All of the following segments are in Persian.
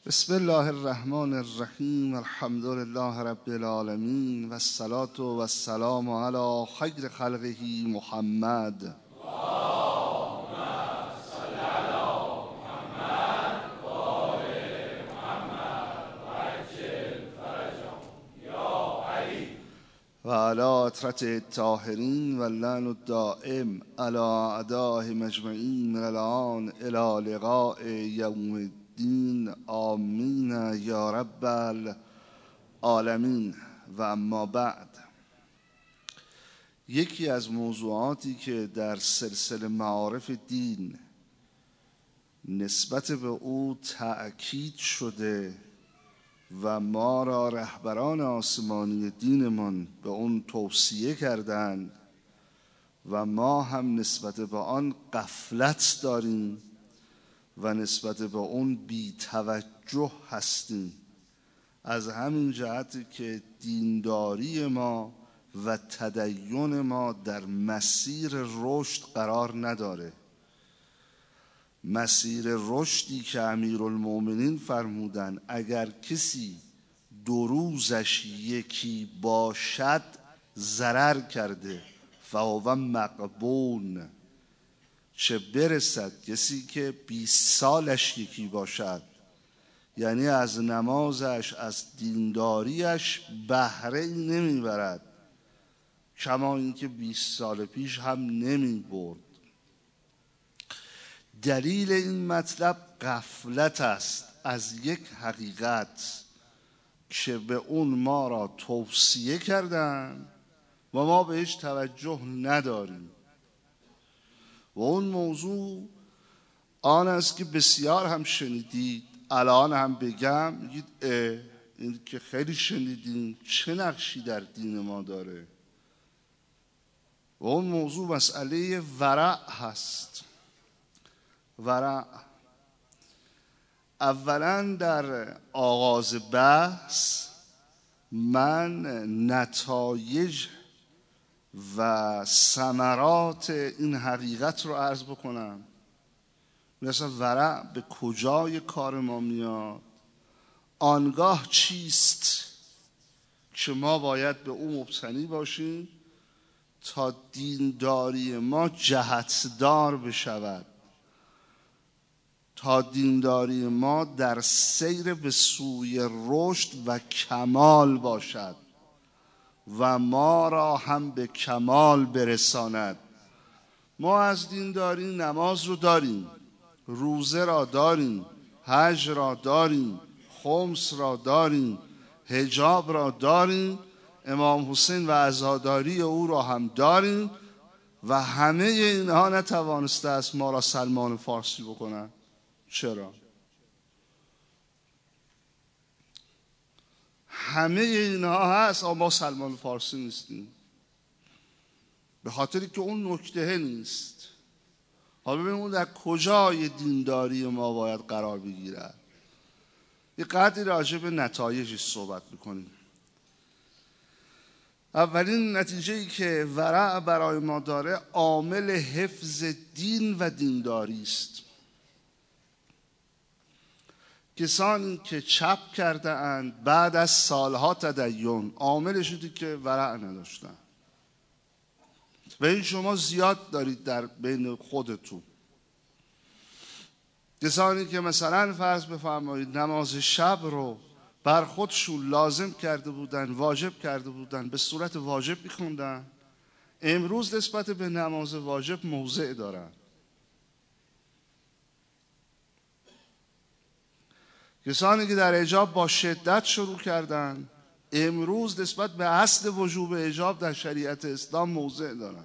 بسم الله الرحمن الرحیم. الحمد لله رب العالمین و الصلاة و السلام علی خیر خلقه محمد. و علی اطرت الطاهرین و اللعن الدائم علی اعدائه مجمعین من الان الی لقاء یوم الدین. آمین یا رب العالمین. و اما بعد، یکی از موضوعاتی که در سلسله معارف دین نسبت به او تأکید شده و ما را رهبران آسمانی دینمان به اون توصیه کردند و ما هم نسبت به آن غفلت داریم و نسبت به اون بی توجه هستیم، از همین جهت که دینداری ما و تدین ما در مسیر رشد قرار نداره. مسیر رشدی که امیرالمومنین فرمودن اگر کسی 2 روزش یکی باشد ضرر کرده، فهو مغبون. چه برسد کسی که 20 سالش یکی باشد، یعنی از نمازش از دینداریش بهره ای نمیبرد، کما اینکه 20 سال پیش هم نمی برد. دلیل این مطلب غفلت است از یک حقیقت که به اون ما را توصیه کردن و ما بهش توجه نداریم. و اون موضوع آن است که بسیار هم شنیدید، الان هم بگم میگید این که خیلی شنیدین، چه نقشی در دین ما داره؟ و اون موضوع مسئله ورع هست. ورع اولا در آغاز بحث من نتایج و ثمرات این حقیقت رو عرض بکنم. مثلا ورع به کجای کار ما میاد، آنگاه چیست که ما باید به او مبتنی باشیم تا دینداری ما جهتدار بشود، تا دینداری ما در سیر به سوی رشد و کمال باشد و ما را هم به کمال برساند. ما از دینداری نماز رو داریم، روزه را داریم، حج را داریم، خمس را داریم، حجاب را داریم، امام حسین و عزاداری او را هم داریم و همه اینها نتوانسته است ما را سلمان فارسی بکنن. چرا؟ همه اینها هست اما ما سلمان فارسی نیستیم، به خاطری که اون نکته نیست. حالا ببینیم اون در کجای دینداری ما باید قرار بگیرد. یه قدری راجع به نتایجش صحبت میکنیم. اولین نتیجه‌ای که ورع برای ما داره عامل حفظ دین و دینداری است. کسانی که چپ کرده اند بعد از سالها تدین، عاملش اینه که ورع نداشتن و این شما زیاد دارید در بین خودتون. کسانی که مثلا فرض بفرمایید نماز شب رو بر خودشون لازم کرده بودن، واجب کرده بودن، به صورت واجب میخوندن، امروز نسبت به نماز واجب موضع دارن. کسانی که در حجاب با شدت شروع کردن، امروز نسبت به اصل وجوب حجاب در شریعت اسلام موضع دارن.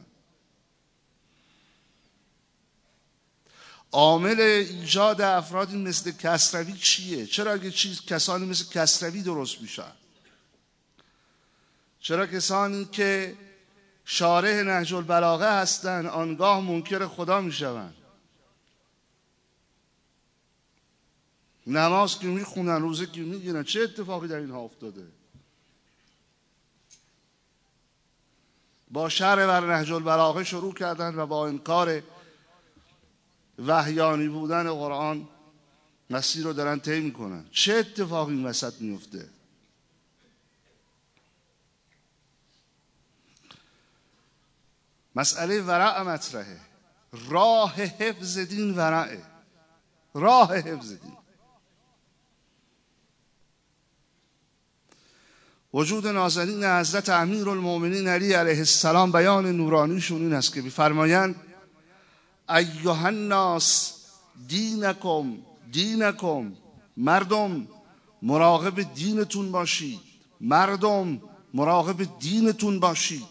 عامل ایجاد افرادی مثل کسروی چیه؟ چرا کسانی مثل کسروی درست میشن؟ چرا کسانی که شارح نهج البلاغه هستن آنگاه منکر خدا میشون؟ نماز که میخونن، روزه که میگیرن، چه اتفاقی در اینها افتاده؟ با شرح بر نهج البلاغه شروع کردن و با انکار وحیانی بودن قرآن مسیر رو دارن طی میکنن. چه اتفاقی این وسط میفته؟ مسئله ورع مطرحه. راه حفظ دین ورعه، راه حفظ دین. وجود نازنین حضرت امیرالمؤمنین علی علیه السلام بیان نورانیشون این است که می‌فرمایند ایها الناس دینکم، مردم مراقب دینتون باشید، مردم مراقب دینتون باشید.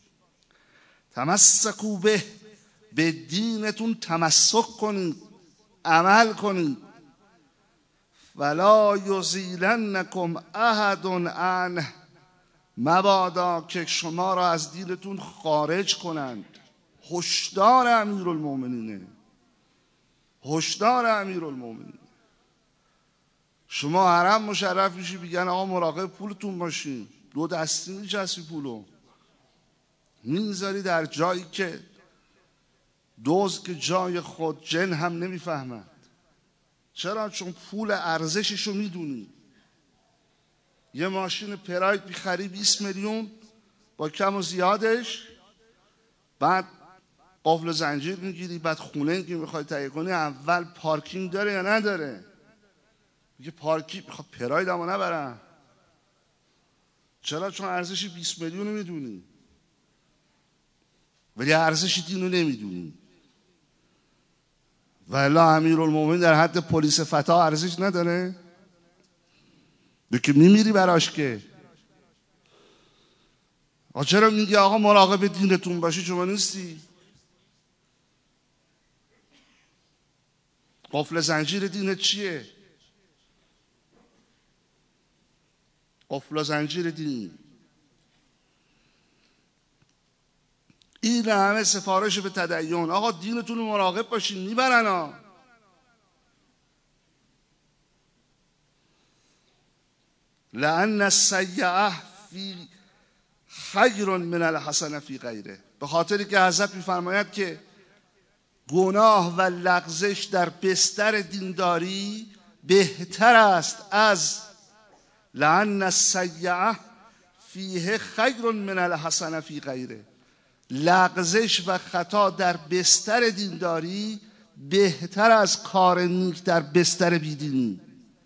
تمسکوا به دینتون تمسک کنید، عمل کنید. ولا یزیلنکم احد عنه، مبادا که شما را از دینتون خارج کنند. هشدار امیرالمؤمنینه، هشدار امیرالمؤمنین. شما حرم مشرف میشی بگن آقا مراقب پولتون باشین، دو دستی میچسبی پولو میذاری در جایی که دزد که جای خود جن هم نمیفهمد. چرا؟ چون پول ارزششو میدونی. یه ماشین پراید میخری 20 میلیون با کم و زیادش، بعد قفل زنجیر میگیری، بعد خونه که میخوای تهیه کنی اول پارکینگ داره یا نداره؟ میگه پارکینگ. میخواد پراید اما نبرن. چرا؟ چون ارزش 20 میلیون رو میدونی، ولی ارزش دین رو نمیدونی. ولی امیرالمؤمنین در حد پلیس فتا ارزش نداره؟ که میمیری براش که. چرا میگی آقا مراقب دینتون باشی شما نیستی؟ قفل زنجیر دینت چیه؟ قفل زنجیر دین این همه سفارش به تدین. آقا دینتون رو مراقب باشین، میبرن ها. لأن السیئة فی خیر من الحسنة فی غیره. به خاطری که حضرت میفرماید که گناه و لغزش در بستر دینداری بهتر است از لأن السیئة فیه خیر من الحسنة فی غیره. لغزش و خطا در بستر دینداری بهتر از کار نیک در بستر بیدینی.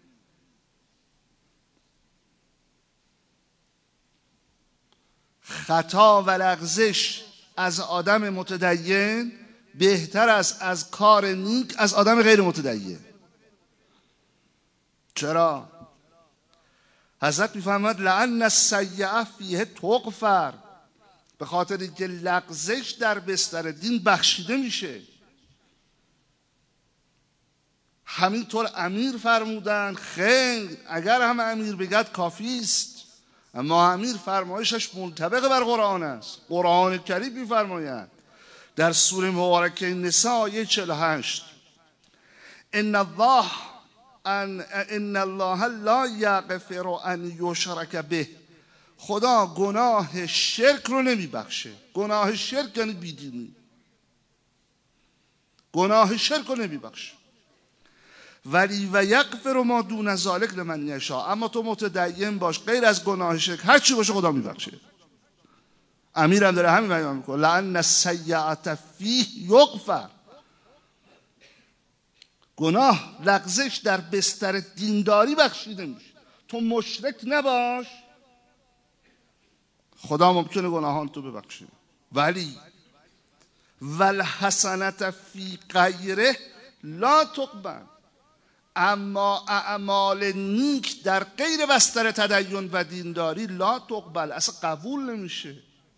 خطا و لغزش از آدم متدین بهتر است از کار نیک از آدم غیر متدین. چرا؟ حضرت میفرماید لأن السیئة فیه تغفر. به خاطر اینکه لغزش در بستر دین بخشیده میشه. همینطور امیر فرمودن خیر، اگر هم امیر بگد کافی است، اما امیر فرمایشش منطبق بر قرآن است. قرآن کریم میفرماید در سوره مبارکه نساء آیه 48 ان الله لا یغفر ان یشرک به. خدا گناه شرک رو نمیبخشه. گناه شرک یعنی بیدینی. گناه شرک رو نمیبخشه. ولی و یغفر ما دون ذلک لمن یشاء. اما تو متدین باش، غیر از گناه شرک هر چی باشه خدا میبخشه. امیر هم داره همین بیان میکنه لأن السیئة فیه یغفر. گناه لغزش در بستر دینداری بخشیده میشه. تو مشرک نباش، خدا ممکنه گناهان تو ببخشه. ولی والحسنة فی غیره لا تقبل. اما اعمال نیک در غیر بستر تدین و دینداری لا تقبل، اصلا قبول نمیشه.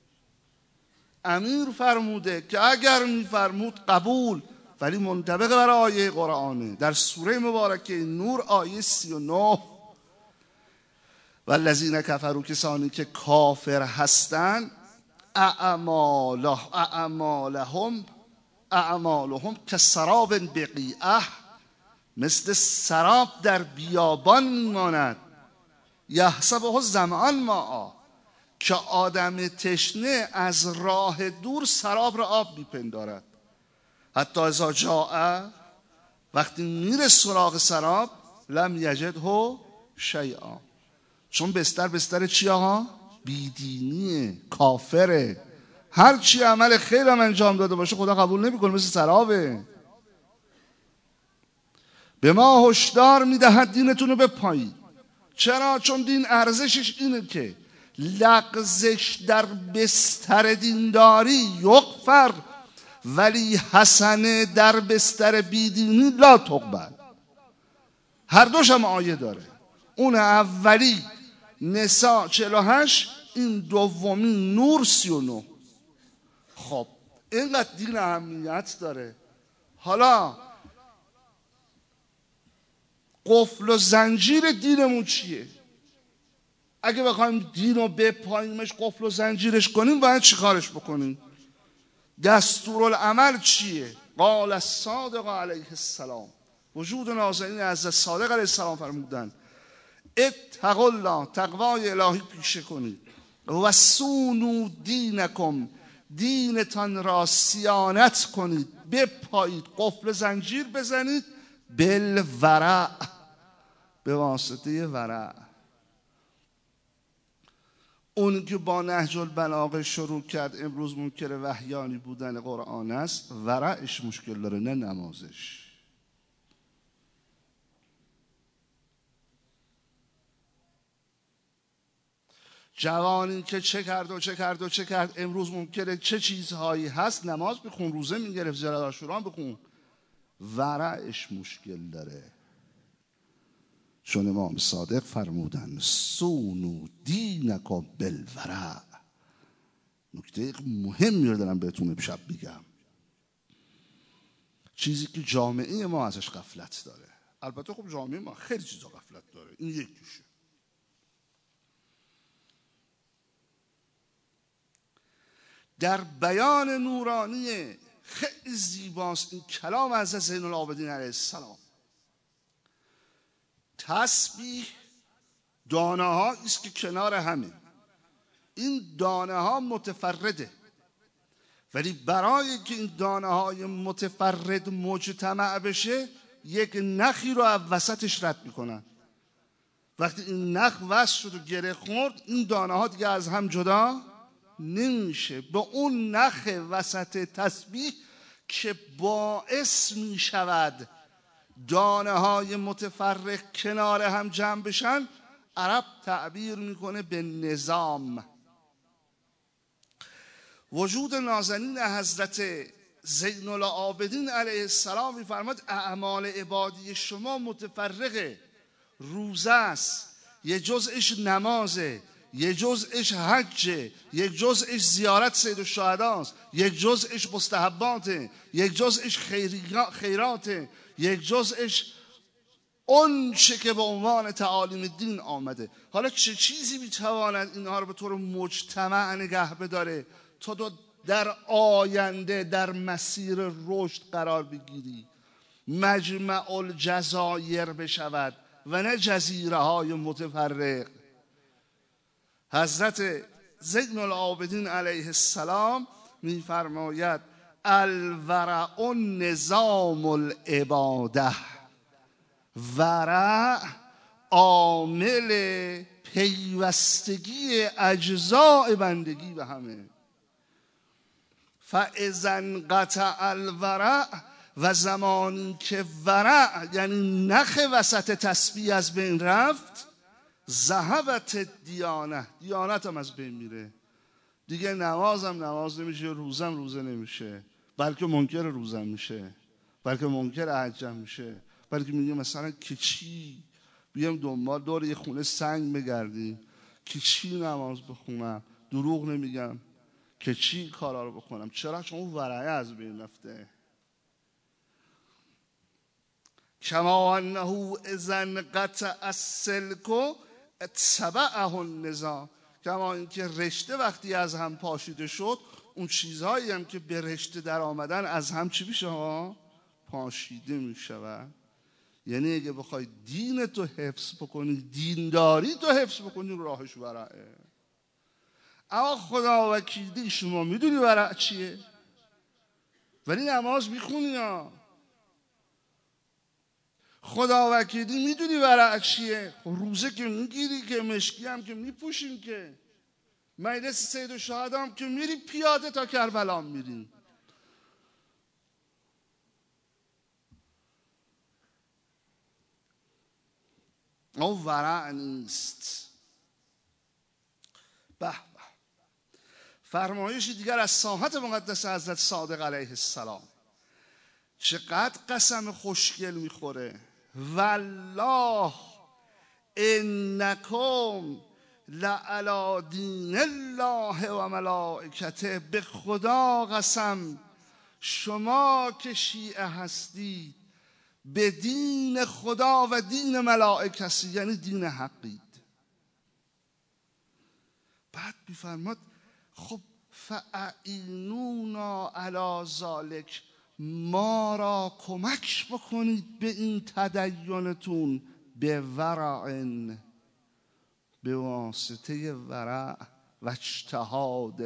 امیر فرموده که اگر میفرمود قبول، ولی منطبق بر آیه قرآنه در سوره مبارکه نور آیه 39 والذین کفروا، کسانی که کافر هستند اعمالهم کسراب بقیعه، مثل سراب در بیابان میماند. یحسبه الظمآن ماء، که آدم تشنه از راه دور سراب را آب میپندارد. حتی اذا جاء، وقتی میره سراغ سراب لم یجده شیئا، چون بستر چی آقا؟ بیدینیه، کافره. هر چی عمل خیر هم انجام داده باشه خدا قبول نمیکنه، مثل سرابه. به ما هشدار میدهد دینتون رو بپایید. چرا؟ چون دین ارزشش اینه که لغزش در بستر دینداری یغفر، ولی حسنه در بستر بیدینی لا تقبل. هر دوش هم آیه داره. اون اولی نساء 48، این دومی نور 39. خب اینقدر دین اهمیت داره. حالا قفل و زنجیر دینمون چیه؟ اگه بخوایم دین رو بپاییمش، قفل و زنجیرش کنیم، باید چیکارش بکنیم؟ دستورالعمل چیه؟ قال الصادق علیه السلام، وجود نازنین از صادق علیه السلام فرمودن اتقوا الله، تقوای الهی پیشه کنید، و سونو دینکم، دینتان را صیانت کنید، بپایید، قفل زنجیر بزنید، بالورع، به واسطه ورع. اون که با نهج البلاغه شروع کرد امروز منکر وحیانی بودن قرآن است، ورعش مشکل داره، نه نمازش. جوانی که چه کرد امروز منکر چه چیزهایی هست، نماز بخون، روزه میگرفت، زیارت عاشورا بخون، ورعش مشکل داره. چون امام صادق فرمودن سونو دینکم بالورع. نکته مهمی رو دارم بهتون امشب بگم، چیزی که جامعه ما ازش غفلت داره. البته خب جامعه ما خیلی چیزا غفلت داره، این یکیشه. در بیان نورانی خیلی زیباست این کلام از زین العابدین علیه السلام. تسبیح دانه ها است که کنار همه، این دانه ها متفرده، ولی برای که این دانه های متفرد مجتمع بشه یک نخی رو از وسطش رد میکنن. وقتی این نخ وصل شد و گره خورد، این دانه ها دیگه از هم جدا نمیشه. به اون نخ وسط تسبیح که باعث میشود دانه های متفرق کنار هم جمع بشن، عرب تعبیر میکنه به نظام. وجود نازنین حضرت زین العابدین علیه السلام میفرماد اعمال عبادی شما متفرقه. روزه است، یه جزءش نمازه، یه جزءش حجه، یک جزءش زیارت سید الشهداست، یک جزءش مستحباته، یک جزءش خیراته، یک جزءش اون چه که به عنوان تعالیم دین آمده. حالا چه چیزی میتواند اینها رو به طور مجتمع نگه بداره تا تو در آینده در مسیر رشد قرار بگیری، مجمع الجزایر بشود و نه جزیره های متفرق. حضرت زین العابدین علیه السلام میفرماید الورع نظام العباده، ورع عامل پیوستگی اجزاء بندگی به همه. فاذا انقطع الورع، و زمانی که ورع یعنی نخ وسط تسبیح از بین رفت، ذهبت دیانه، دیانت هم از بین میره. دیگه نمازم نماز نمیشه، روزم روزه نمیشه، بلکه منکر روزم میشه، بلکه منکر حجم میشه، بلکه میگه مثلا که چی بیام دنبال دور یه خونه سنگ بگردیم، که چی نماز بخونم، دروغ نمیگم، که چی کارا رو بکنم. چرا؟ چون اون ورعه از بین رفته. کما انه اذا انقطع السلک اتبعه النظام، کما اینکه رشته وقتی از هم پاشیده شد، اون چیزهایی هم که به رشته در آمدن از هم چی میشه ها؟ پاشیده میشود. یعنی اگه بخوای دین تو حفظ بکنی، دینداری تو حفظ بکنی، راهش ورعه. اما خدا وکیلی شما میدونی ورع چیه؟ ولی نماز میخونی ها، خدا وکیلی میدونی ورع چیه؟ روزه که میگیری که، مشکی هم که میپوشیم که، مجلس سید الشهدا هم که میری پیاده تا کربلا میری. او ورع نیست. به به. فرمایشی دیگر از ساحت مقدس حضرت صادق علیه السلام. چقدر قسم خوشگل میخوره. والله انکم لعلی دین الله و ملائکته. به خدا قسم شما که شیعه هستید به دین خدا و دین ملائکه هستید، یعنی دین حقید. بعد میفرماد خب فاعینونا علی ذالک، ما را کمک بکنید به این تدینتون به ورع، به واسطه ورع و اجتهاد.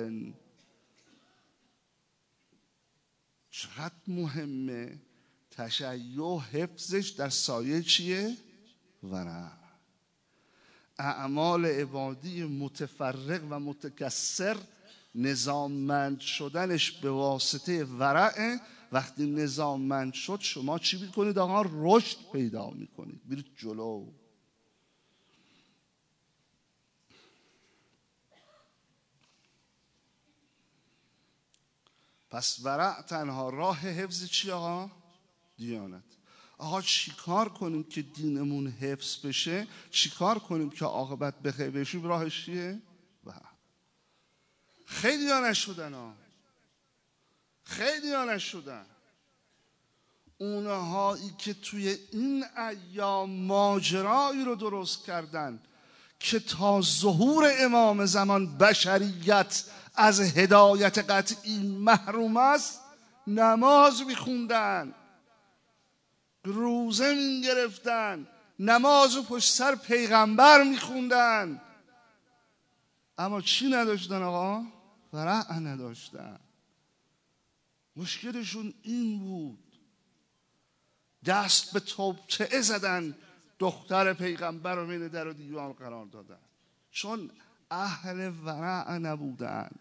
چقدر مهمه تشیع حفظش در سایه چیه؟ ورع. اعمال عبادی متفرق و متکثر نظاممند شدنش به واسطه ورع. وقتی نظاممند شد شما چی میکنید آقا؟ رشد پیدا میکنید، برید جلو. پس ورع تنها راه حفظ چی آقا؟ دیانت. آقا چی کار کنیم که دینمون حفظ بشه؟ چی کار کنیم که عاقبت بخیر بشیم؟ راهش چیه؟ خیلی ها نشدن ها، خیلی ها نشدن. اونهایی که توی این ایام ماجرایی رو درست کردن که تا ظهور امام زمان بشریت از هدایت قطعی محروم است، نماز میخوندن، روزه میگرفتن، نماز و پشت سر پیغمبر میخوندن، اما چی نداشتن آقا؟ ورع نداشتن. مشکلشون این بود، دست به توطئه زدن، دختر پیغمبر رو بین در و دیوار قرار دادن، چون اهل ورع نبودن.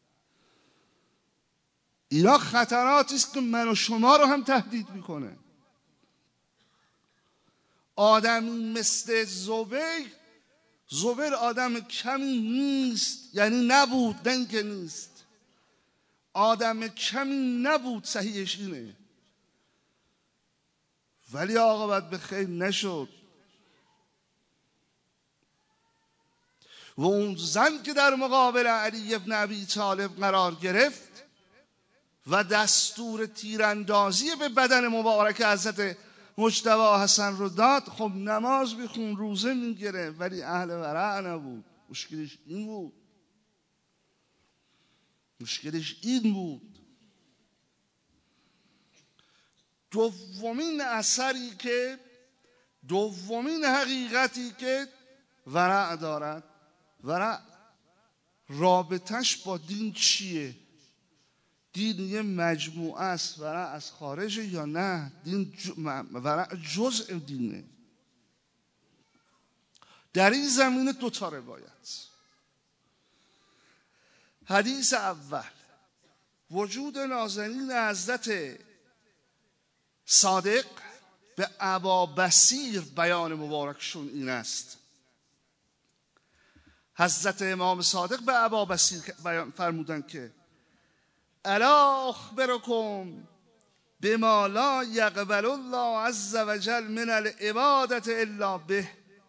اینا خطراتی است که من و شما رو هم تهدید میکنه. آدمی مثل زبیر آدم کمی نیست، یعنی نبود، نه اینکه نیست، آدم کمی نبود، صحیحش اینه، ولی عاقبت به خیر نشد. و اون زن که در مقابل علی ابن ابی طالب قرار گرفت و دستور تیراندازی به بدن مبارک حضرت مجتبی حسن رو داد، خب نماز میخون، روزه میگیره، ولی اهل ورع نبود. مشکلش این بود، مشکلش این بود. دومین اثری که، دومین حقیقتی که ورع دارد، ورع رابطش با دین چیه؟ دین یه مجموعه است، ورع از خارج یا نه؟ دین ورع جزء دینه. در این زمینه دوتا روایت. حدیث اول، وجود نازنین حضرت صادق به ابا بصیر بیان مبارکشون این است. حضرت امام صادق به ابا بصیر بیان فرمودن که الا اخبرکم بما لا یقبل الله عز وجل من العبادة الا به.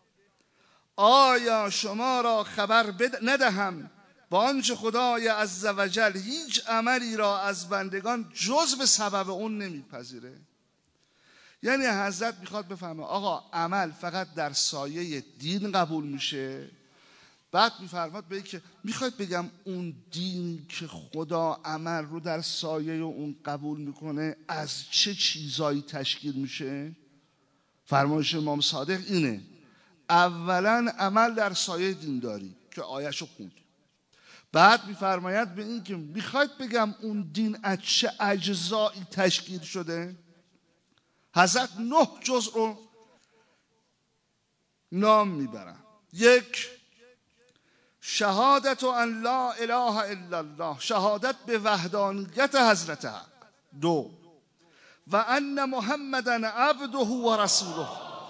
آیا شما را خبر ندهم با آنچه خدای عز وجل هیچ عملی را از بندگان جز به سبب اون نمیپذیره؟ یعنی حضرت میخواد بفهمه آقا عمل فقط در سایه دین قبول میشه. بعد میفرماد به که میخواید بگم اون دین که خدا عمل رو در سایه اون قبول میکنه از چه چیزایی تشکیل میشه؟ فرمایش امام صادق اینه، اولا عمل در سایه دین داری که آیه‌شو خوند. بعد میفرماید به این که میخواید بگم اون دین از چه اجزایی تشکیل شده؟ حضرت 9 جزء رو نام میبرن. یک، شهادت ان لا اله الا الله، شهادت به وحدانیت حضرت حق. دو، و ان محمدن عبده و رسوله،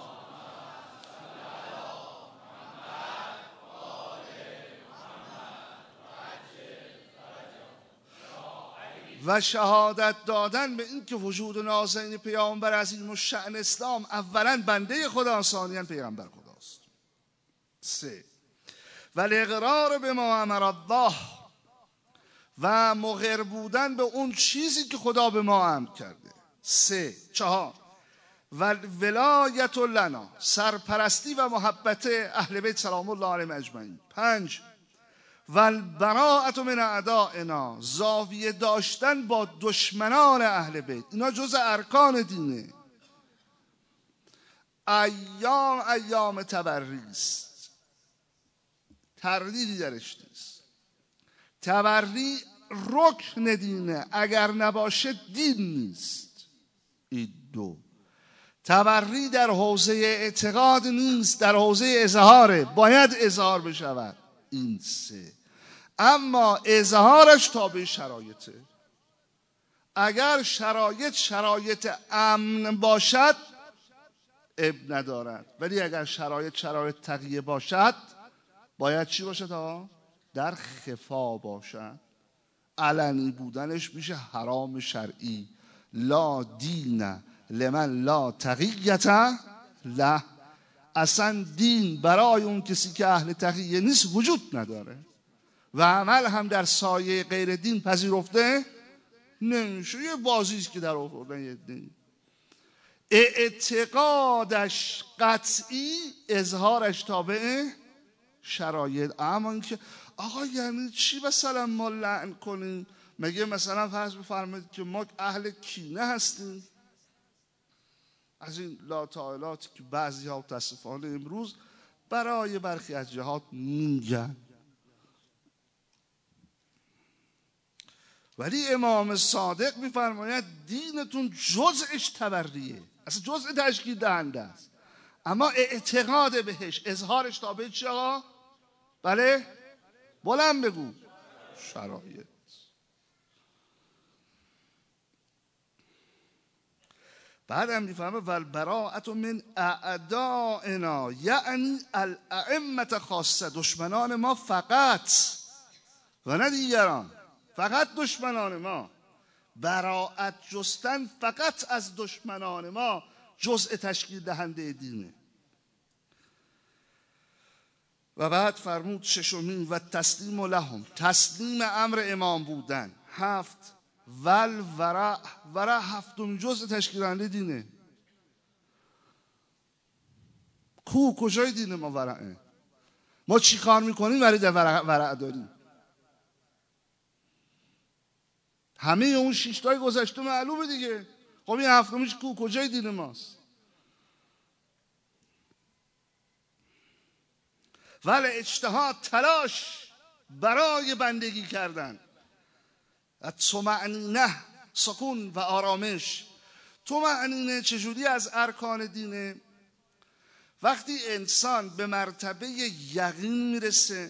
و شهادت دادن به این که وجود نازنین پیامبر عظیم الشأن اسلام اولا بنده خدا، ثانیاً پیغمبر خداست. سه، و الاقرار به ما امر الله، و مقر بودن به اون چیزی که خدا به ما امر کرده. سه. چهار، و ولایت لنا، سرپرستی و محبت اهل بیت سلام الله علیهم اجمعین. پنج، و البراءة من اعدائنا، زاویه داشتن با دشمنان اهل بیت. اینا جز ارکان دینه. ایام تبری است، تردیدی درش نیست. تبری رکن دینه، اگر نباشه دین نیست. این دو. تبری در حوزه اعتقاد نیست، در حوزه اظهاره، باید اظهار بشود. این سه. اما اظهارش تابع شرایطه. اگر شرایط امن باشد اب ندارد، ولی اگر شرایط تقیه باشد باید چی باشد ها؟ در خفا باشد. علنی بودنش میشه حرام شرعی. لا دین لمن لا تقیت له، اصلا دین برای اون کسی که اهل تقیه نیست وجود نداره و عمل هم در سایه غیر دین پذیرفته نمیشه. یه بازیست که در آوردن یه دین. اعتقادش قطعی، اظهارش تابع شرایط. اما اینکه آقا یعنی چی مثلا ما لعن کنیم؟ مگه مثلا فرض بفرمایید که ما اهل کینه هستیم؟ از این لاتائلاتی که بعضی ها متاسفانه امروز برای برخی از جهات میگن. ولی امام صادق میفرماید دینتون جزءش تبریه، اصلا جزء تشکیل دهنده است، اما اعتقاد بهش، اظهارش تابع چی آقا؟ بله؟ بلند بگو. شرایط. بعد هم میفهمه والبراءة من اعدائنا، یعنی الائمة خاصه، دشمنان ما فقط و نه دیگران، فقط دشمنان ما. براءت جستن فقط از دشمنان ما جزء تشکیل دهنده دینه. و بعد فرمود ششمین و تسلیم لهم، تسلیم امر امام بودن. هفت، ورع، ورع هفتم جزء تشکیل دهنده دینه. کجای دین ما ورعه؟ ما چی کار میکنیم ولی در ورع داریم؟ همه اون شیشتای گذشته معلومه دیگه. خب این هفتمیش کجای دین ماست؟ ولی اجتهاد، تلاش برای بندگی کردن. طمأنینه، سکون و آرامش. طمأنینه چجوری از ارکان دینه؟ وقتی انسان به مرتبه یقین میرسه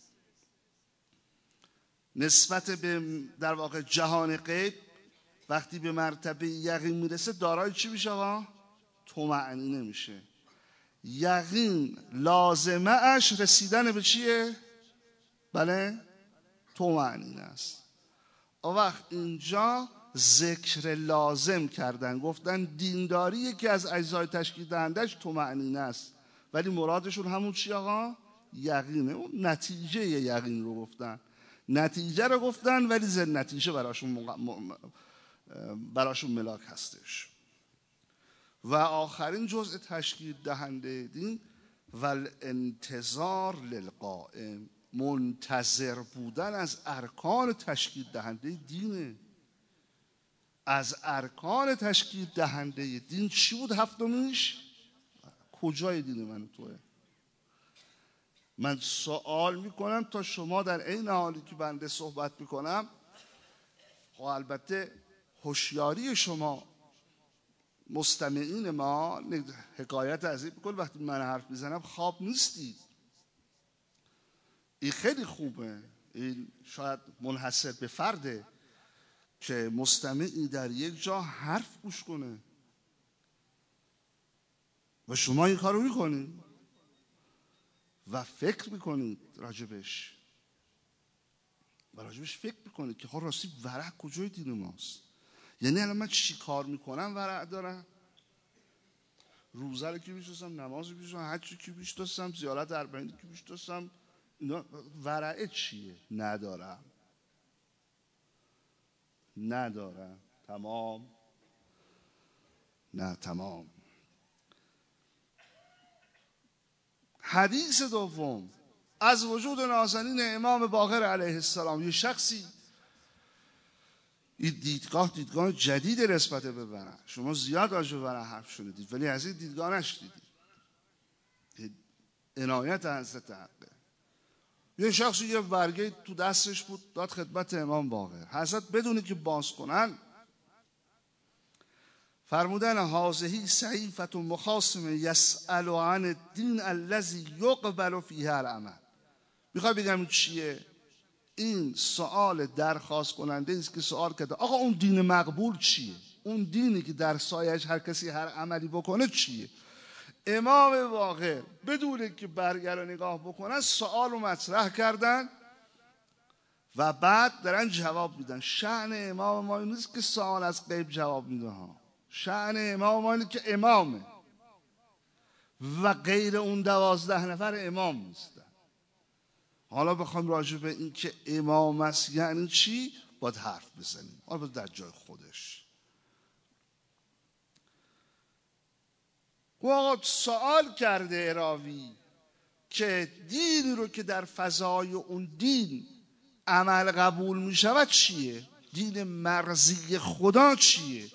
نسبت به در واقع جهان غیب، وقتی به مرتبه یقین میرسه دارای چی میشه آقا؟ طمأنینه میشه. یقین لازمه اش رسیدن به چیه؟ بله؟ طمأنینه است. اون وقت اینجا ذکر لازم کردن، گفتن دینداری یکی از اجزای تشکیل دهندش طمأنینه است، ولی مرادشون همون چی آقا؟ یقینه. اون نتیجه یقین رو گفتن، نتیجه رو گفتن ولی زن نتیجه براشون ملاک هستش. و آخرین جزء تشکیل دهنده دین والانتظار للقائم، منتظر بودن از ارکان تشکیل دهنده دینه. از ارکان تشکیل دهنده دین چی بود هفتمیش؟ کجای دین من توه؟ من سوال میکنم تا شما در این حالی که بنده صحبت میکنم، خب البته هوشیاری شما مستمعین ما حکایت از این بکن وقتی من حرف میزنم خواب نیستید. این خیلی خوبه، این شاید منحصر به فرده که مستمعی در یک جا حرف گوش کنه و شما این کارو میکنید و فکر میکنید راجبش فکر میکنید که راستی ورع کجای دین ماست. یعنی الان من چی کار میکنم ورع دارم؟ روزه رو که بیشتستم، نماز رو بیشتستم، حج رو که بیشتستم، زیارت اربعین رو که بیشتستم، اینا ورع چیه؟ ندارم. تمام. نه تمام. حدیث دوم از وجود نازنین امام باقر علیه السلام. یه شخصی این دیدگاه جدید نسبت به ورع. شما زیاد راجع به ورع حرف شنیدید ولی از این دیدگاه نشنیدید. عنایت حضرت حقه. یه شخصی یه ورگه تو دستش بود داد خدمت امام باقر. حضرت بدونی که باز کنن فرمودن هازهی صحیفة مخاصم یسأل عن الدین الذی یقبل فیه العمل. میخوای بگم چیه؟ این سوال درخواست کننده است که سوال کرده آقا اون دین مقبول چیه؟ اون دینی که در سایش هر کسی هر عملی بکنه چیه؟ امام باقر بدون که برگر رو نگاه بکنن سوال رو مطرح کردن و بعد دارن جواب میدن. شأن امام ما این نیست که سوال از غیب جواب میده ها. شأن امام ما اینه که امامه و غیر اون 12 نفر امام نیستن. حالا بخوایم راجع به این که امام است یعنی چی باید حرف بزنیم، حالا در جای خودش. آقا سوال کرده راوی که دینی رو که در فضای اون دین عمل قبول می شود چیه؟ دین مرضی خدا چیه؟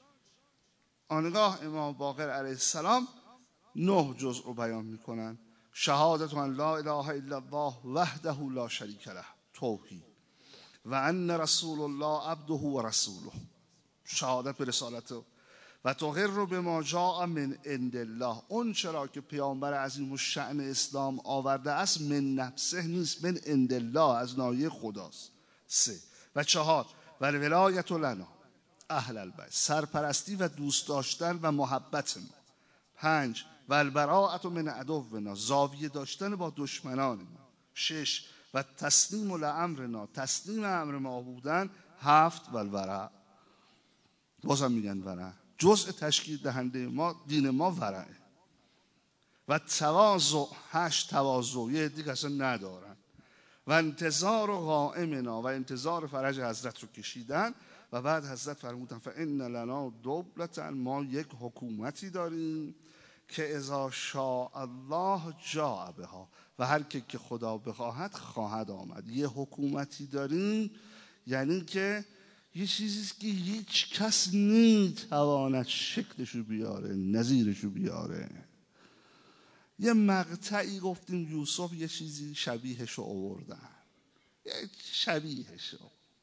آنگاه امام باقر علیه السلام 9 جزء رو بیان می کنن. شهادت ان لا اله الا الله وحده لا شریک له، توحید، و ان رسول الله عبده و رسوله، شهادت به رسالت، و تقر بما جاء من عند الله، اون چرا که پیامبر عظیم الشأن اسلام آورده است من نفسه نیست، من عند الله، از ناحیه خداست. 3 و 4 و ولایت لنا اهل البیت، سرپرستی و دوست داشتن و محبت ما. 5 و البراءة من عدونا، زاویه داشتن با دشمنان ما. 6 و تسلیم لامرنا، تسلیم امر ما بودن. 7 و الورع، بازم میگن ورع، جزء تشکیل دهنده ما دین ما ورعه. و تواضع، 8 تواضع، یه دیگه اصلا ندارن. و انتظار قائمنا، و انتظار فرج حضرت رو کشیدن. و بعد حضرت فرمودن فان لنا دولة، ما یک حکومتی داریم که اذا شاء الله جاء بها، و هر که خدا بخواهد خواهد آمد. یه حکومتی داریم یعنی که یه چیزیست که هیچ کس نمیتواند شکلشو بیاره، نظیرشو بیاره. یه مقطعی گفتیم یوسف یه چیزی شبیهشو آوردن، یه شبیهشو،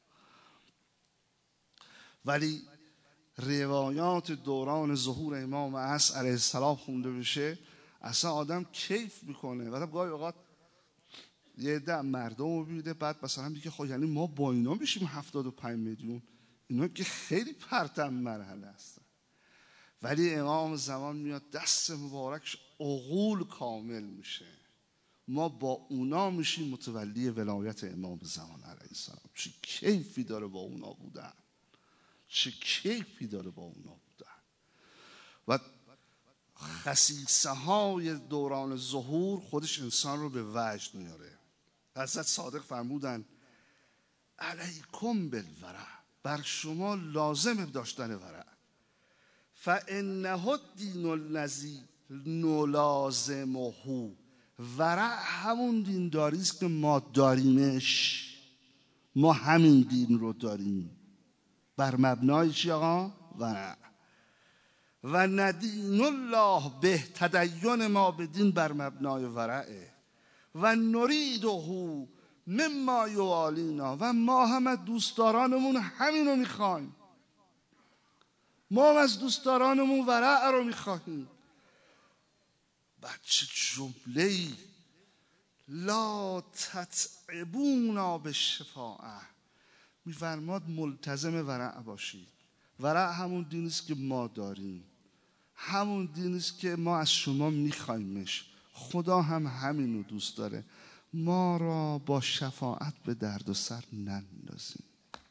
ولی روایات دوران ظهور امام عصر علیه السلام خونده بشه اصلا آدم کیف میکنه. و گاهی اوقات یه عده مردم رو میبینه بعد مثلا میگه خب یعنی ما با اینا میشیم 75 میلیون، اینا که خیلی پرتم مرحله هستن. ولی امام زمان میاد دست مبارکش عقول کامل میشه، ما با اونا میشیم متولی ولایت امام زمان علیه السلام. چه کیفی داره با اونا بودن، چه کیفی داره با اونا بودن. و خصیصه های دوران ظهور خودش انسان رو به وجد میاره. حضرت صادق فرمودن علیکم بالورع، بر شما لازم داشتن ورع. فانه الدین الذی نلازمه، ورع همون دینداری است که ما داریمش، ما همین دین رو داریم. بر مبنای چی آقا؟ ورع. و ندین الله به، تدین ما به دین بر مبنای ورعه. و نریده مما یوالینا، و ما هم دوستدارانمون همینو میخوایم. ما هم از دوستدارانمون ورع رو میخواهیم. بچه جمله‌ای لا تتعبونا به شفاعه، میفرماد ملتزم ورع باشید. ورع همون دینی است که ما داریم، همون دینی است که ما از شما میخوایمش. خدا هم همینو دوست داره. ما را با شفاعت به درد و سر نندازیم.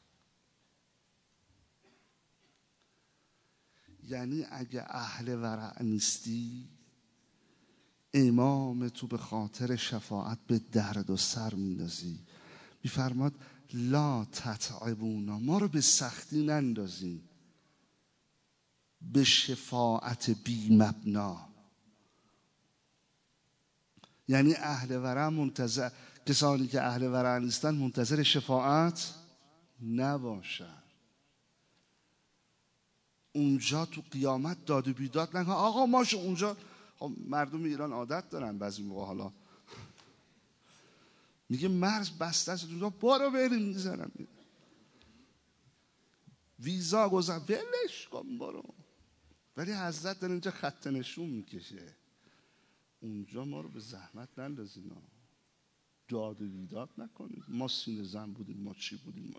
یعنی اگه اهل ورع نیستی، امام تو به خاطر شفاعت به درد و سر میندازی. میفرماد لا تتعبونا، ما رو به سختی نندازین به شفاعت بی مبنا. یعنی اهل ورع منتظر، کسانی که اهل ورع نیستن منتظر شفاعت نباشن. اونجا تو قیامت داد و بیداد نکن آقا ماشو اونجا. مردم ایران عادت دارن بعضی موقع، حالا میگه مرز بسته است اونجا، برو بریم میزنم ویزا گذر ولش کن برو. ولی حضرت داره اینجا خط نشون میکشه، اونجا ما رو به زحمت نندازین، داد و بیداد نکنید. ما سینه زن بودیم، ما چی بودیم.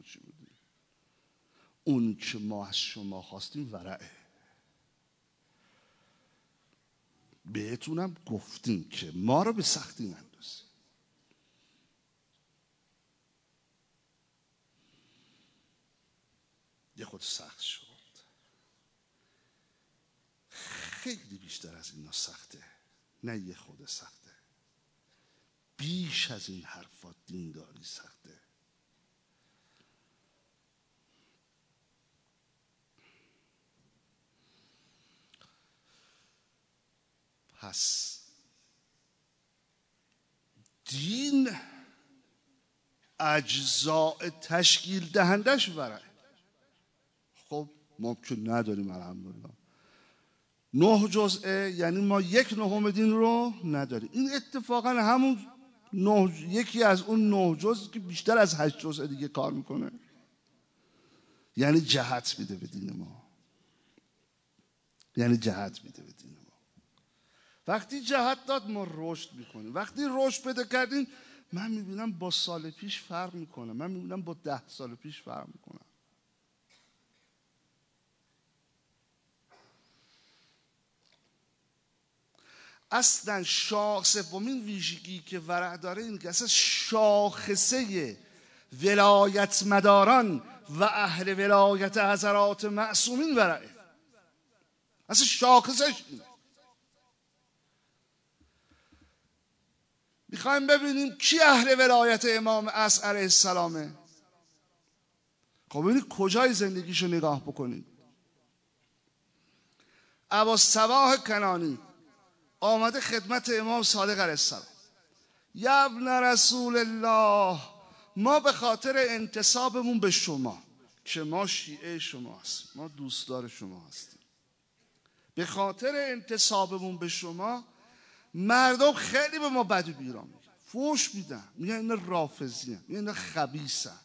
اون که ما از شما خواستیم ورعه. بهتونم گفتیم که ما رو به سختی نندازید. یه خود سخت شد، خیلی بیشتر از اینا سخته، نه یه خود سخته، بیش از این حرفات دینداری سخته. پس دین اجزاء تشکیل دهندش ورعه. خب ما که نداریم الحمدلله 9 جزءه، یعنی ما 1/9 دین رو نداریم. این اتفاقا همون یکی از اون 9 جزء که بیشتر از 8 جزء دیگه کار میکنه، یعنی جهت میده به دین ما. وقتی جهت داد ما رشد میکنیم. وقتی رشد پیدا کردیم، من میبینم با سال پیش فرق میکنه، من میبینم با 10 سال پیش فرق میکنه. اصلا سومین ویژگی که ورع داره این که اصلا شاخصه ولایت مداران و اهل ولایت حضرات معصومین ورعه. اصلا شاخصش اینه. میخوایم ببینیم کی اهل ولایت امام عصر علیه السلامه. خب ببینید کجای زندگیشو نگاه بکنید. ابوالصباح کنانی آمده خدمت امام صادق علیه السلام، یا ابن رسول الله، ما به خاطر انتسابمون به شما که ما شیعه شما هستیم، ما دوستدار شما هستیم، به خاطر انتسابمون به شما مردم خیلی به ما بد و بیرا میگن، فوش میدن، میگن اینا رافضی هن، میگن اینا خبیث هن.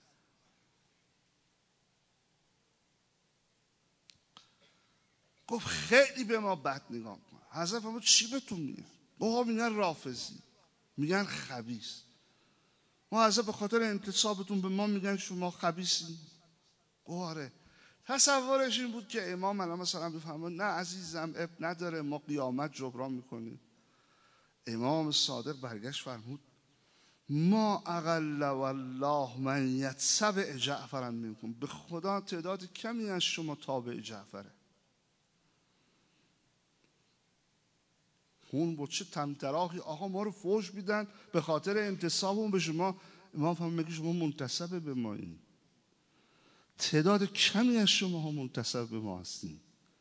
گفت خیلی به ما بد نگاه کن. حضرت فرمود چی بهتون میگن؟ آقا میگن رافضی، میگن خبیث. ما حضرت به خاطر انتسابتون به ما میگن شما خبیثی. آره. تصورش این بود که امام علیه السلام بفرماد نه عزیزم اب نداره، ما قیامت جبران میکنیم. امام صادق برگشت فرمود ما اقل والله من یتبع جعفرا منکم، به خدا تعداد کمی از شما تابع جعفره. اون با چه تمطراقی آقا ما رو فوش میدن به خاطر انتسابمون به شما. امام فرمود میگه شما منتسب به ما، این تعداد کمی از شما ها منتسب به ما هستین.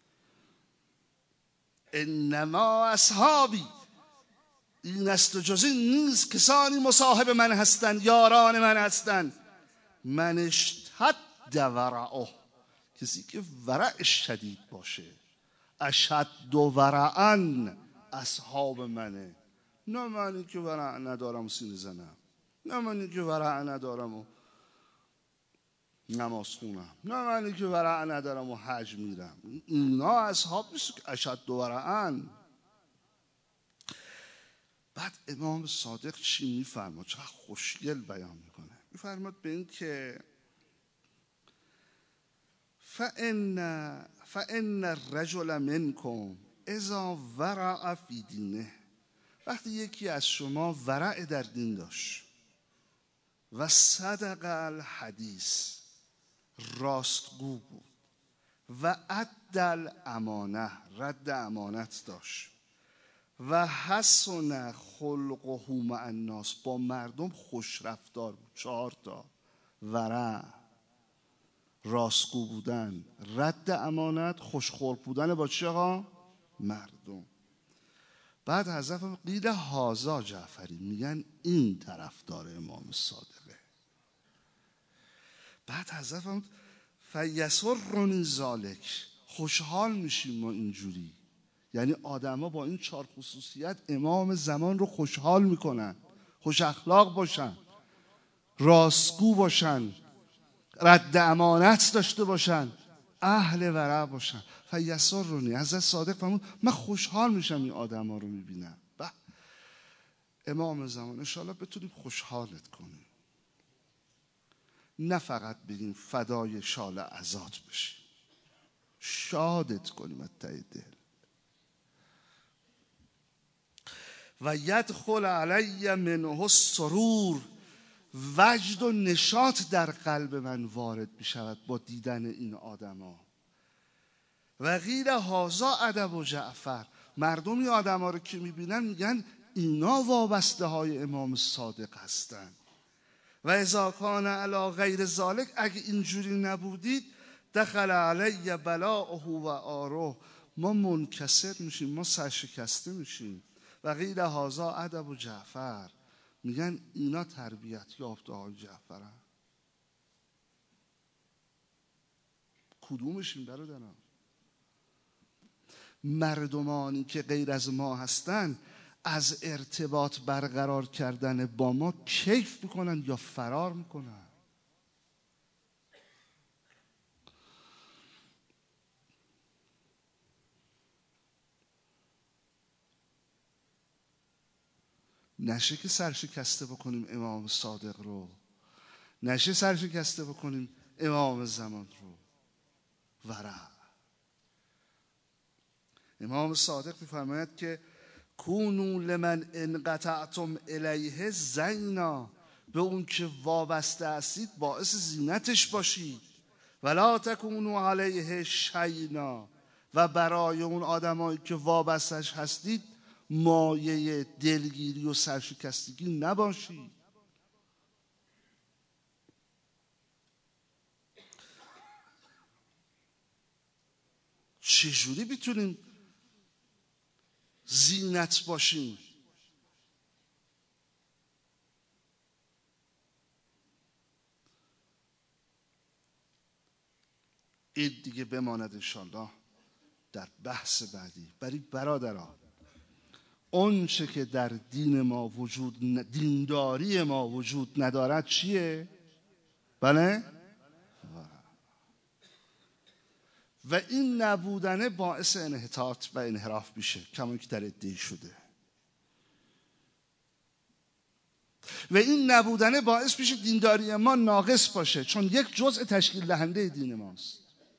انما اصحابی، این است و جز این نیست، کسانی مصاحب من هستند، یاران من هستند. من اشتد ورعه، کسی که ورعش شدید باشه. اشد ورعن اصحاب منه، نه منی که ورع ندارم و سینه زنم، نه منی که ورع ندارم و نماز خونم، نه منی که ورع ندارم و حج میرم. اینا اصحاب نیست که اشد ورعن. بعد امام صادق چی میفرماد؟ چقدر خوشگل بیان میکنه. میفرماد به این که فَإِنَّ الرَّجُلَ مِنْكُمْ اذا ورع فی دینه، وقتی یکی از شما ورع در دین داشت و صدق الحدیث، راستگو بود، و ادى الامانه، رد امانت داشت، و حسن خلقه مع الناس، با مردم خوش رفتار بود. 4 تا ورع: راستگو بودن، رد امانت، خوشخلق بودن با چه آقا؟ مردم. بعد حضرت قیل هازا جعفری میگن این طرفدار امام صادقه. بعد حضرت فیسرنی ذالک، خوشحال میشیم ما اینجوری. یعنی آدما با این 4 خصوصیت امام زمان رو خوشحال میکنن: خوش اخلاق باشن، راستگو باشن، رد امانت داشته باشن، اهل ورع باشن. فیسرنی، حضرت صادق فرمود من خوشحال میشم این آدما رو میبینم. امام زمان انشاءالله بتونیم خوشحالت کنیم، نه فقط بگیم فدای شال عزات بشیم، شادت کنیم از ته دل. و یدخل علی منه السرور، وجد و نشاط در قلب من وارد میشود با دیدن این آدما. و قیل هازا ادب جعفر، مردم این آدما رو که میبینن میگن اینا وابسته های امام صادق هستن. و اذا کان علی غیر ذالک، اگه اینجوری نبودید، دخل علی بلاؤه و آره، ما منکسر میشیم، ما سرشکسته میشیم. و قیل هازا ادب جعفر، میگن اینا تربیت یافته های جعفرن. کدومشیم برادران؟ مردمانی که غیر از ما هستن از ارتباط برقرار کردن با ما کیف میکنن یا فرار میکنن؟ نشه که سرشکسته بکنیم امام صادق رو، نشه سرشکسته بکنیم امام زمان رو. ورع. امام صادق میفرماید که کونوا لمن انقطعتم الیه زینا، به اون که وابسته هستید باعث زینتش باشید. ولا تکونوا علیه شینا، و برای اون آدمایی که وابستش هستید مایه دلگیری و سرشکستگی نباشید. چجوری میتونیم زینت باشیم؟ این دیگه بماند انشالله در بحث بعدی. برای برادران، اون چه که در دین ما دینداری ما وجود ندارد چیه؟ بله؟ و این نبودنه باعث انحطاط و انحراف میشه، کما که در ادعی شده. و این نبودنه باعث میشه دینداری ما ناقص باشه، چون یک جزء تشکیل دهنده دین ماست.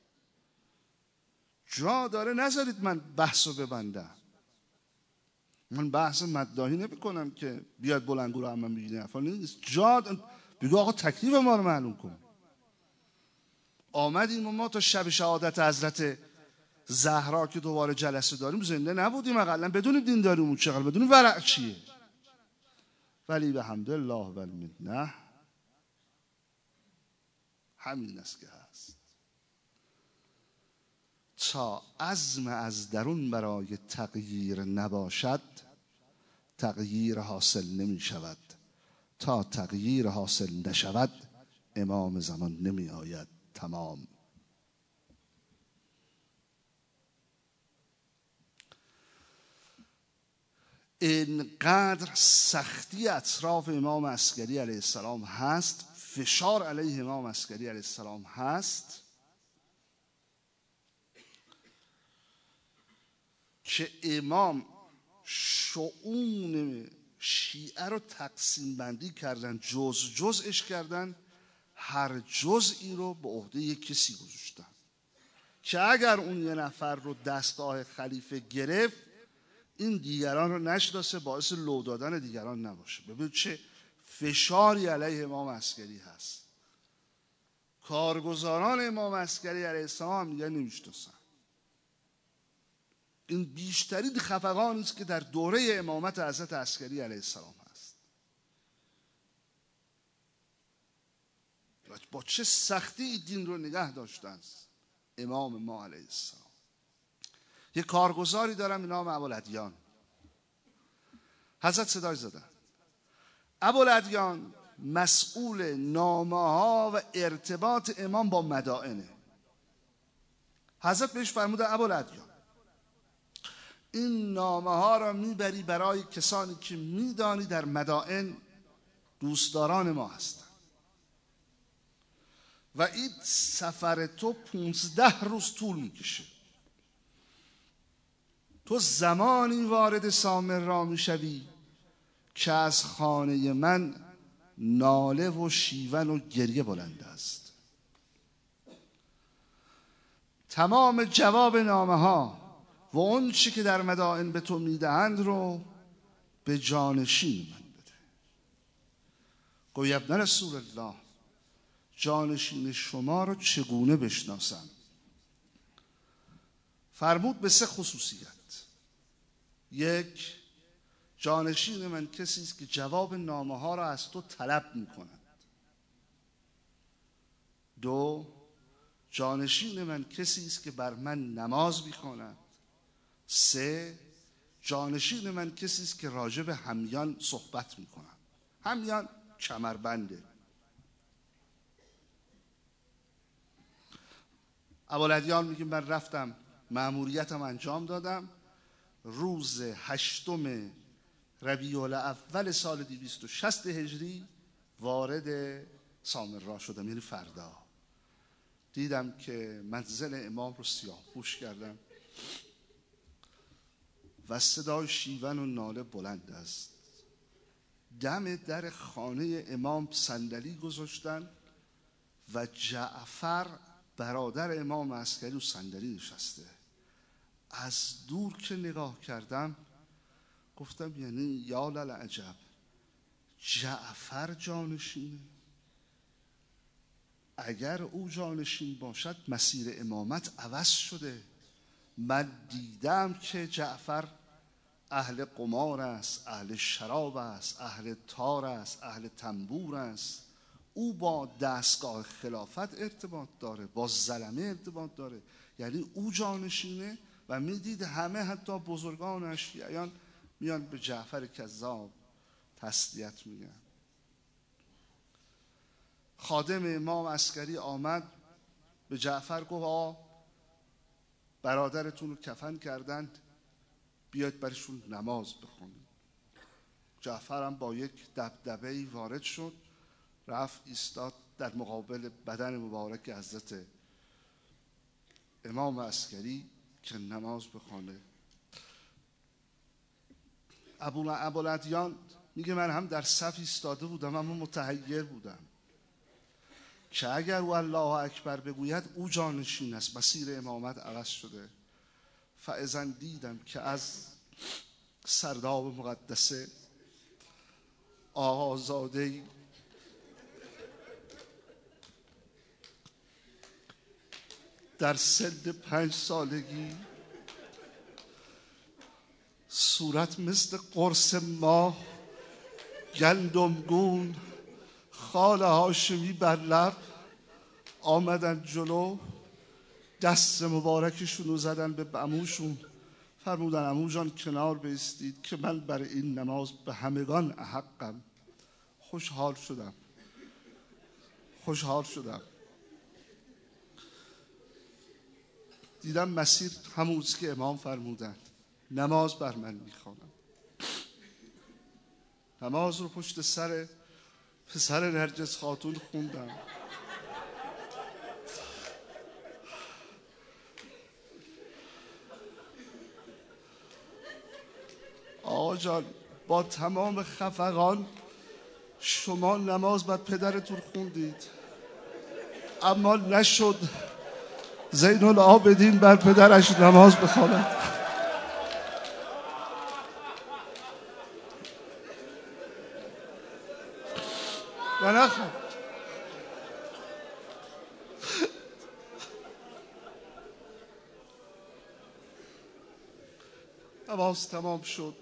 جا داره نذارید من بحث رو ببندم. من بحث مداحی نمی کنم که بیاد بلنگو رو هم بگیرین، افعال نیست. بگو آقا تکلیف ما رو معلوم کن. آمدیم و ما تا شب شهادت حضرت زهرا که دوباره جلسه داریم زنده نبودیم، اقلا بدونیم دینداریمون چقدر، بدونیم ورع چیه. ولی به حمدالله و المنه همین است که هست. تا عزم از درون برای تغییر نباشد تغییر حاصل نمی شود. تا تغییر حاصل نشود امام زمان نمی آید. تمام. اینقدر سختی اطراف امام عسکری علیه السلام هست، فشار علیه امام عسکری علیه السلام هست که امام شؤون شیعه رو تقسیم بندی کردن، جزش کردن، هر جزئی رو به عهده یک کسی گذاشتن که اگر اون یه نفر رو دستگاه خلیفه گرفت این دیگران رو نشناسه، باعث لو دادن دیگران نباشه. ببین چه فشاری علیه امام عسکری هست. کارگزاران امام عسکری علیه السلام هم دیگر نمیشناسن. این بیشترین خفقانی است که در دوره امامت حضرت عسکری علیه السلام هست. با چه سختی دین رو نگه داشتن امام ما علیه السلام. یه کارگزاری دارم به نام ابوالادیان. حضرت صدای زدن. ابوالادیان مسئول نامه ها و ارتباط امام با مدائنه. حضرت بهش فرموده ابوالادیان این نامه ها را میبری برای کسانی که میدانی در مدائن دوستداران ما هستند و این سفر تو 15 روز طول میکشه. تو زمانی وارد سامرا میشوی که از خانه من ناله و شیون و گریه بلند است. تمام جواب نامه ها و اون چی که در مدائن به تو میدهند رو به جانشین من بده. گوی ابن رسول الله جانشین شما رو چگونه بشناسم؟ فرمود به 3 خصوصیت. 1 جانشین من کسی است که جواب نامه ها را از تو طلب می کند. 2 جانشین من کسی است که بر من نماز می کند. 3 جانشین من کسی است که راجع به همیان صحبت می کند. همیان کمربنده. ابوالادیان میگه من رفتم مأموریتم انجام دادم. روز 8 ربیع الاول سال 260 هجری وارد سامرا شدم، یعنی فردا. دیدم که منزل امام رو سیاه‌پوش کردم و صدای شیون و ناله بلند است. دم در خانه امام صندلی گذاشتن و جعفر برادر امام عسکری رو صندلی نشسته. از دور که نگاه کردم گفتم یعنی یا للعجب، جعفر جانشینه؟ اگر او جانشین باشد مسیر امامت عوض شده. من دیدم که جعفر اهل قمار است، اهل شراب است، اهل تار است، اهل تنبور است. او با دستگاه خلافت ارتباط داره، با زلمه ارتباط داره، یعنی او جانشینه. و میدید همه حتی بزرگان اشیعیان میان به جعفر کذاب تسلیت میگن. خادم امام عسکری آمد به جعفر گفت برادرتون رو کفن کردند، بیاید برشون نماز بخونید. جعفر هم با یک دبدبه‌ای وارد شد، رفت ایستاد در مقابل بدن مبارک حضرت امام عسکری که نماز بخونه. ابوالادیان میگه من هم در صف ایستاده بودم اما متحیر بودم که اگر او الله اکبر بگوید او جانشین است، مسیر امامت عوض شده. فاذا دیدم که از سرداب مقدسه آقازاده‌ای در سن 5 سالگی صورت مثل قرص ماه، گندمگون، خال هاشمی بر لب آمدن جلو، دست مبارکشون رو زدن به عموشون، فرمودن عمو جان کنار بایستید که من برای این نماز به همگان احقم. خوشحال شدم. دیدم مسیر همونست که امام فرمودن، نماز بر من میخوانم. نماز رو پشت سر پسر نرجس خاتون خوندم. آقا جان با تمام خفقان شما نماز بر پدرتون خوندید، اما نشد زین العابدین بر پدرش نماز بخواند. و نخوند. نماز تمام شد،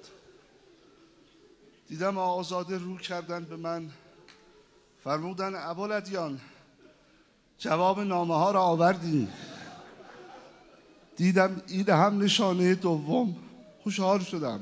دیدم آزاده رو کردن به من، فرمودن ابوالادیان جواب نامه ها را آوردیم. دیدم این هم نشانه دوم، خوشحال شدم.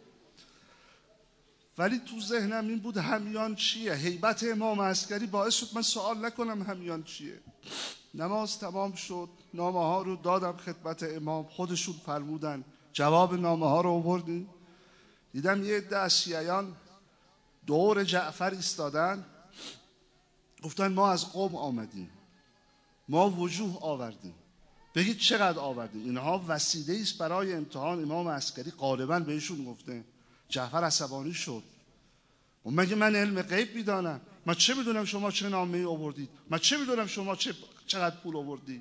ولی تو ذهنم این بود همیان چیه؟ هیبت امام عسکری باعث شد من سوال نکنم همیان چیه. نماز تمام شد، نامه ها رو دادم خدمت امام، خودشون فرمودن جواب نامه ها رو آوردیم. دیدم یه عده از شیعیان دور جعفر ایستادن، گفتن ما از قم آمدیم، ما وجوه آوردیم. بگید چقدر آوردیم؟ اینها وسیله است برای امتحان امام عسکری، غالبا بهشون گفته. جعفر عصبانی شد، و مگه من علم غیب میدانم؟ من چه میدونم شما چه نامه‌ای آوردید؟ من چه میدونم شما چقدر پول آوردید؟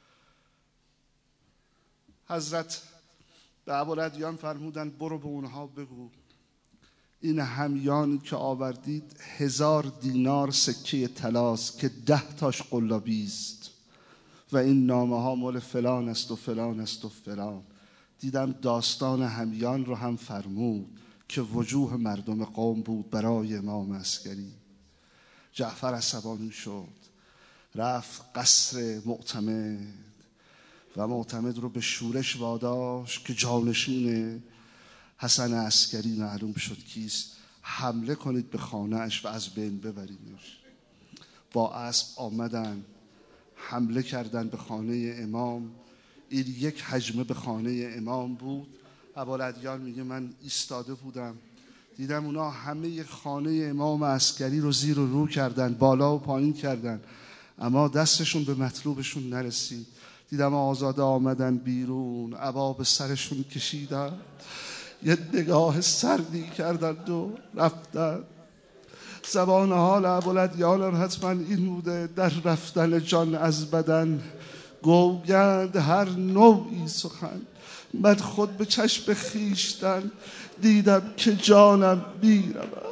حضرت به ابوالادیان فرمودن برو به اونها بگو این همیانی که آوردید 1000 دینار سکه طلاست که 10 تاش قلابی است و این نامه ها مال فلان است و فلان است و فلان. دیدم داستان همیان رو هم فرمود که وجوه مردم قوم بود برای امام عسکری. جعفر عصبانی شد، رفت قصر معتمد و معتمد رو به شورش واداشت که جانشین حسن عسکری معلوم شد کیست، حمله کنید به خانه اش و از بین ببریدش. با اسب آمدن، حمله کردن به خانه امام. این یک هجمه به خانه امام بود. ابوالادیان میگه من ایستاده بودم، دیدم اونا همه خانه امام عسکری رو زیر و رو کردن، بالا و پایین کردن، اما دستشون به مطلوبشون نرسید. دیدم آزاده آمدن بیرون، عبا به سرشون کشیدن، یه نگاه سردی کردن و رفتن. زبان حال ابوالادیان حتما این بوده در رفتن جان از بدن گویند هر نوعی سخن. من خود به چشم خیشتن دیدم که جانم میرود.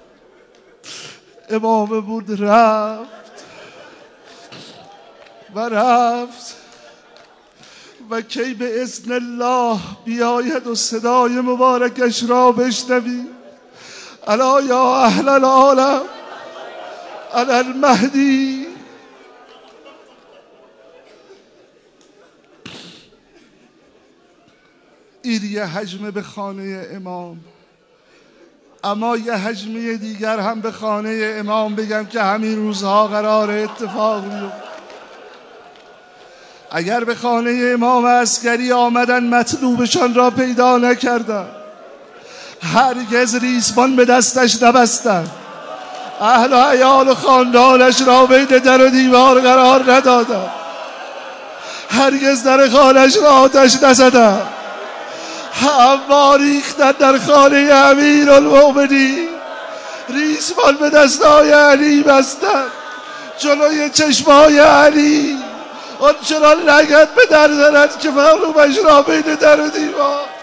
امام بود رفت و کی به اذن الله بیاید و صدای مبارکش را بشنوی. الا یا اهل العالم انا المهدی. این یه هجمه به خانه امام، اما یه هجمه دیگر هم به خانه امام بگم که همین روزها قرار اتفاق بیفته. اگر به خانه امام عسکری آمدن مطلوبشان را پیدا نکردن، هرگز ریسمان به دستش نبستن، اهل و عیال و خاندانش را بین در و دیوار قرار ندادن، هرگز در خانهش را آتش نزدن، اما ریختن در خانه امیرالمؤمنین، ریسمان به دستای علی بستن، جلوی چشمای علی آنچنان لگد به در زند که مغلوبش را بین در و دیوار